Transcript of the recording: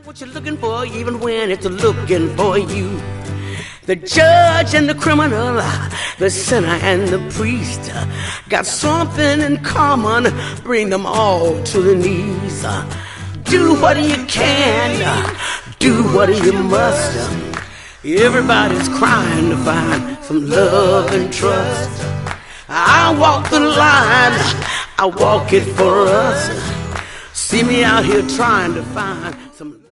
What you're looking for, even when it's looking for you. The judge and the criminal, the sinner and the priest, got something in common, bring them all to the knees. Do what you can, do what you must. Everybody's crying to find some love and trust. I walk the line, I walk it for us. See me out here trying to find